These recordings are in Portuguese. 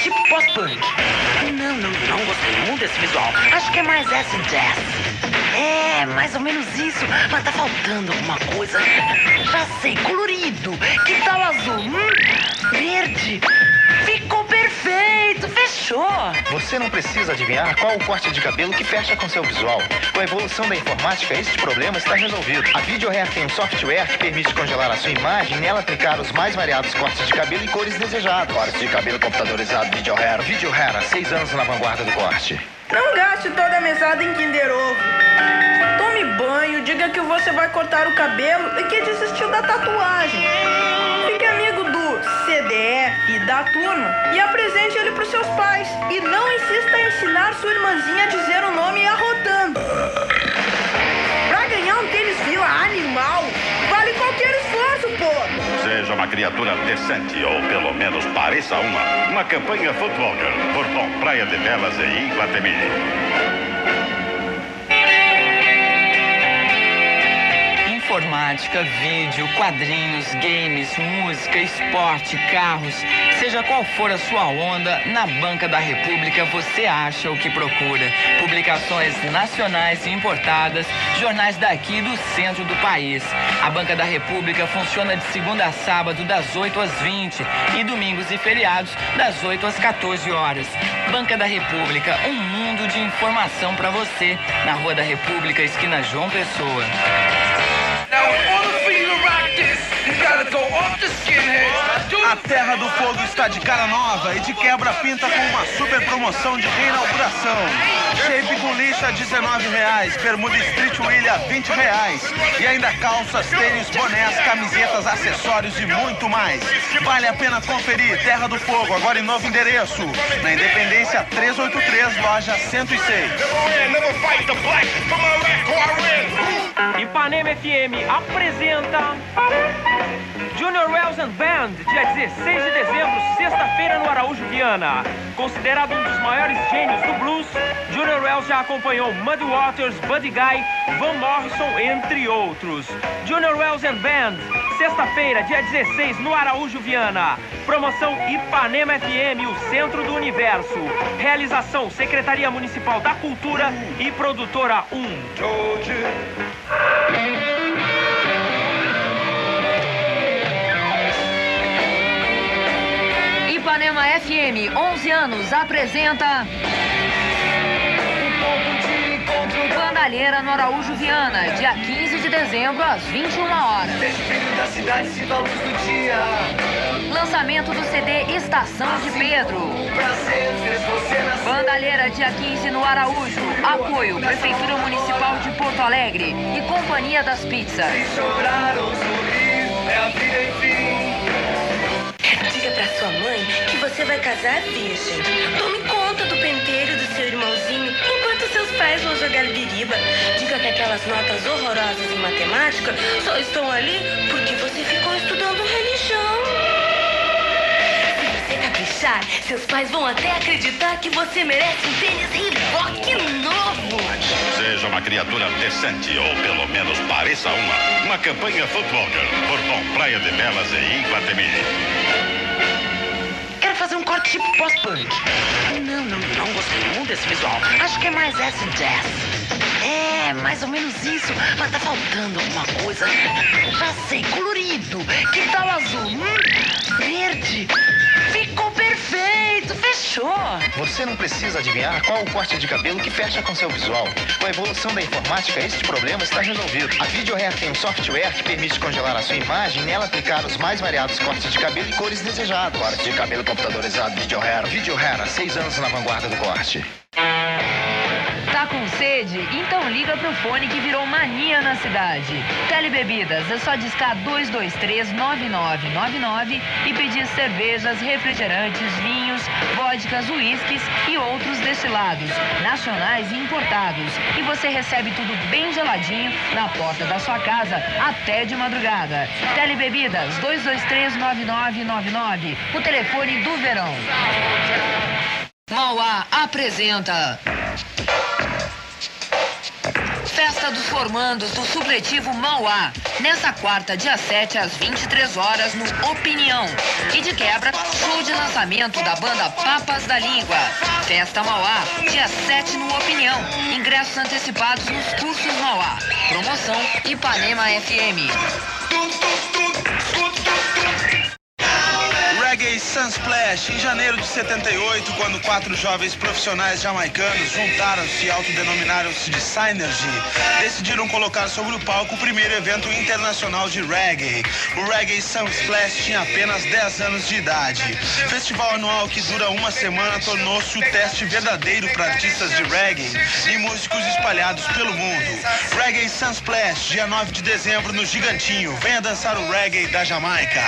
tipo pós-punk. Não gostei muito desse visual. Acho que é mais acid jazz. É, mais ou menos isso. Mas tá faltando alguma coisa. Já sei, colorido. Que tal azul? Verde. Ficou perfeito, fechou. Você não precisa adivinhar qual o corte de cabelo que fecha com seu visual. Com a evolução da informática, este problema está resolvido. A VideoHair tem um software que permite congelar a sua imagem e nela aplicar os mais variados cortes de cabelo e cores desejados. Corte de cabelo computadorizado VideoHair. VideoHair, há 6 anos na vanguarda do corte. Não gaste toda a mesada em Kinder Ovo. Tome banho, diga que você vai cortar o cabelo e que desistiu da tatuagem. Fique amigo do CDF da turma e apresente ele pros seus pais. E não insista em ensinar sua irmãzinha a dizer o nome arrotando. Pra ganhar um tênis Fila animal, vale qualquer esforço, pô! Seja uma criatura decente, ou pelo menos pareça uma. Uma campanha Footwalker, Bourbon, Praia de Belas e Iguatemi. Informática, vídeo, quadrinhos, games, música, esporte, carros. Seja qual for a sua onda, na Banca da República você acha o que procura. Publicações nacionais e importadas, jornais daqui do centro do país. A Banca da República funciona de segunda a sábado, das 8 às 20 e domingos e feriados, das 8 às 14 horas. Banca da República, um mundo de informação para você. Na Rua da República, esquina João Pessoa. A Terra do Fogo está de cara nova e de quebra-pinta com uma super promoção de reinauguração. Shape com lixa R$19, bermuda Street Willy R$20 e ainda calças, tênis, bonés, camisetas, acessórios e muito mais. Vale a pena conferir. Terra do Fogo, agora em novo endereço, na Independência 383, loja 106. Ipanema FM apresenta Junior Wells and Band, dia 16 de dezembro, sexta-feira no Araújo Viana. Considerado um dos maiores gênios do blues, Junior Wells já acompanhou Muddy Waters, Buddy Guy, Van Morrison, entre outros. Junior Wells and Band, sexta-feira, dia 16, no Araújo Viana. Promoção Ipanema FM, o centro do universo. Realização Secretaria Municipal da Cultura e Produtora 1. Ipanema FM, 11 anos, apresenta Bandalheira no Araújo Viana, dia 15 de dezembro, às 21 horas. Lançamento do CD Estação de Pedro. Bandalheira, dia 15 no Araújo. Apoio Prefeitura Municipal de Porto Alegre e Companhia das Pizzas. Diga pra sua mãe que você vai casar virgem. Tome conta do pentelho do seu irmãozinho enquanto seus pais vão jogar biriba. Diga que aquelas notas horrorosas em matemática só estão ali porque você ficou estudando religião. Se você caprichar, seus pais vão até acreditar que você merece um tênis Reebok novo. Seja uma criatura decente, ou pelo menos pareça uma. Uma campanha Footwalker, Bourbon, Praia de Belas e Iguatemi. Quero fazer um corte tipo pós-punk. Não gostei muito desse visual. Acho que é mais acid jazz. É, mais ou menos isso. Mas tá faltando alguma coisa. Já sei, colorido. Que tal azul? Verde. Ficou perfeito, fechou. Você não precisa adivinhar qual o corte de cabelo que fecha com seu visual. Com a evolução da informática, este problema está resolvido. A VideoHair tem um software que permite congelar a sua imagem e nela aplicar os mais variados cortes de cabelo e cores desejados. Corte de cabelo computadorizado VideoHair. VideoHair, há 6 anos na vanguarda do corte. Tá com sede? Então liga pro fone que virou mania na cidade. Telebebidas, é só discar 223-9999 e pedir cervejas, refrigerantes, vinhos, vodkas, uísques e outros destilados, nacionais e importados. E você recebe tudo bem geladinho na porta da sua casa até de madrugada. Telebebidas, 223-9999, o telefone do verão. Mauá apresenta Festa Festa dos Formandos do Supletivo Mauá. Nessa quarta, dia 7, às 23 horas, no Opinião. E de quebra, show de lançamento da banda Papas da Língua. Festa Mauá, dia 7 no Opinião. Ingressos antecipados nos cursos Mauá. Promoção Ipanema FM. Reggae Sunsplash, em janeiro de 78, quando 4 jovens profissionais jamaicanos juntaram-se e autodenominaram-se de Synergy, decidiram colocar sobre o palco o primeiro evento internacional de reggae. O Reggae Sunsplash tinha apenas 10 anos de idade. Festival anual que dura uma semana tornou-se o teste verdadeiro para artistas de reggae e músicos espalhados pelo mundo. Reggae Sunsplash, dia 9 de dezembro no Gigantinho. Venha dançar o reggae da Jamaica.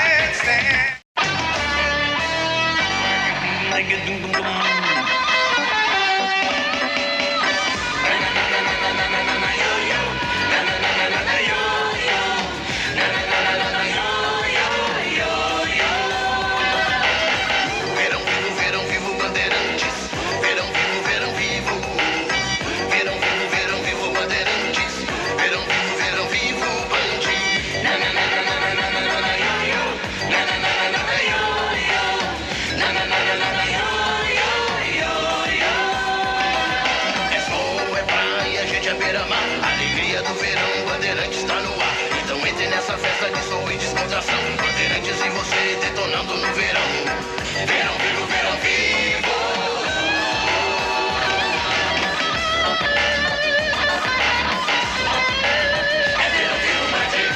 Bandeirantes e você detonando no verão. Verão vivo, verão vivo. É verão vivo,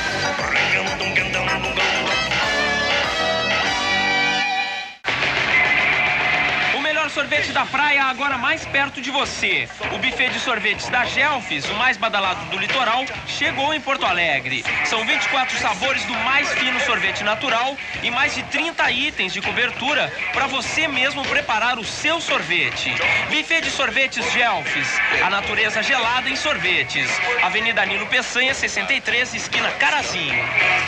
O melhor sorvete da praia agora mais perto de você. O buffet de sorvetes da Gelfis, o mais badalado do litoral, chegou em Porto Alegre. São 24 sabores do mais fino sorvete natural e mais de 30 itens de cobertura para você mesmo preparar o seu sorvete. Buffet de sorvetes Gelfis, a natureza gelada em sorvetes. Avenida Nilo Peçanha, 63, esquina Carazinho.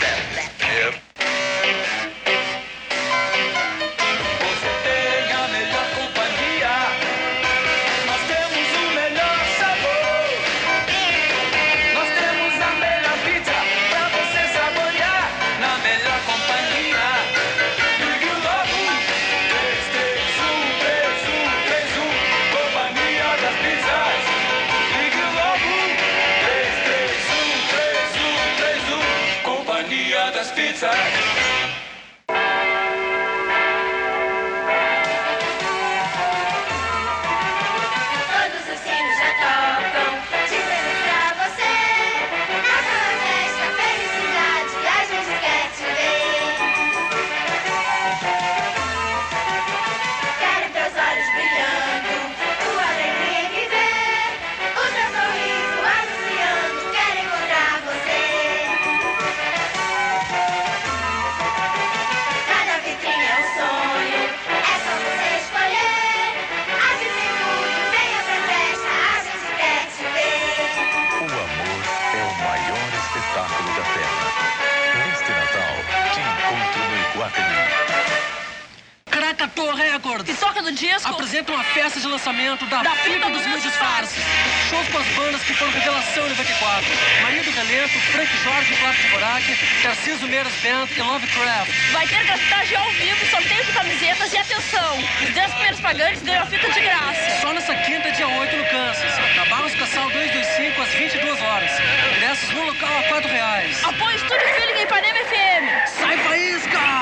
Apresenta uma festa de lançamento da Fita dos Meus Disfarces. Shows com as bandas que foram revelação em 94. Maria do Galento, Frank Jorge e Flávio Borac, Tarcísio Meiras Band e Lovecraft. Vai ter grafitagem ao vivo, sorteio de camisetas e atenção. Os 10 primeiros pagantes ganham a fita de graça. Só nessa quinta, dia 8, no Kansas. Na Barros Cassal 225, às 22 horas. Ingressos no local a R$4. Apoio Estúdio Feeling em Ipanema FM. Sai faísca!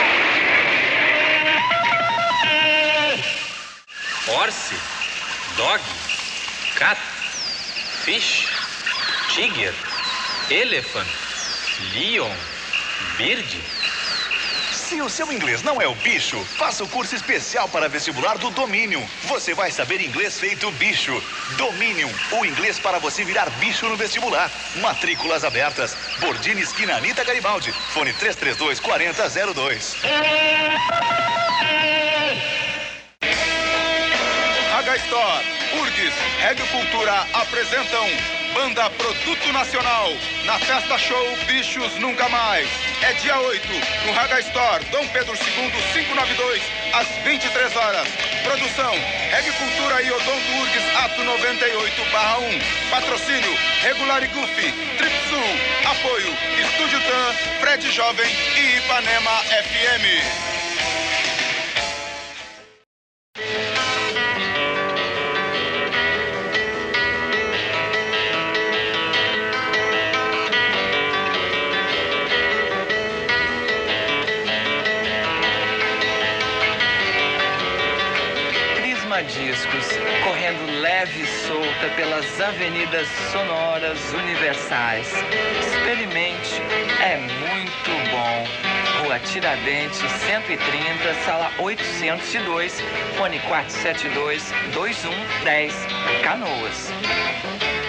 Horse, dog, cat, fish, tiger, elephant, lion, bird. Se o seu inglês não é o bicho, faça o curso especial para vestibular do Dominium. Você vai saber inglês feito bicho. Dominium, o inglês para você virar bicho no vestibular. Matrículas abertas. Bordini, esquina Anitta Garibaldi. Fone 332-4002. Haga Store, URGS, Regio Cultura apresentam Banda Produto Nacional, na Festa Show Bichos Nunca Mais. É dia 8, no Raga Store, Dom Pedro II, 592, às 23 horas. Produção, Reg Cultura e Odonto Urgs, ato 98/1. Patrocínio, Regular e Goofy, Tripsul. Apoio, Estúdio Tan, Fred Jovem e Ipanema FM. Discos, correndo leve e solta pelas avenidas sonoras universais. Experimente, é muito bom. Rua Tiradentes, 130, sala 802, fone 472-2110, Canoas.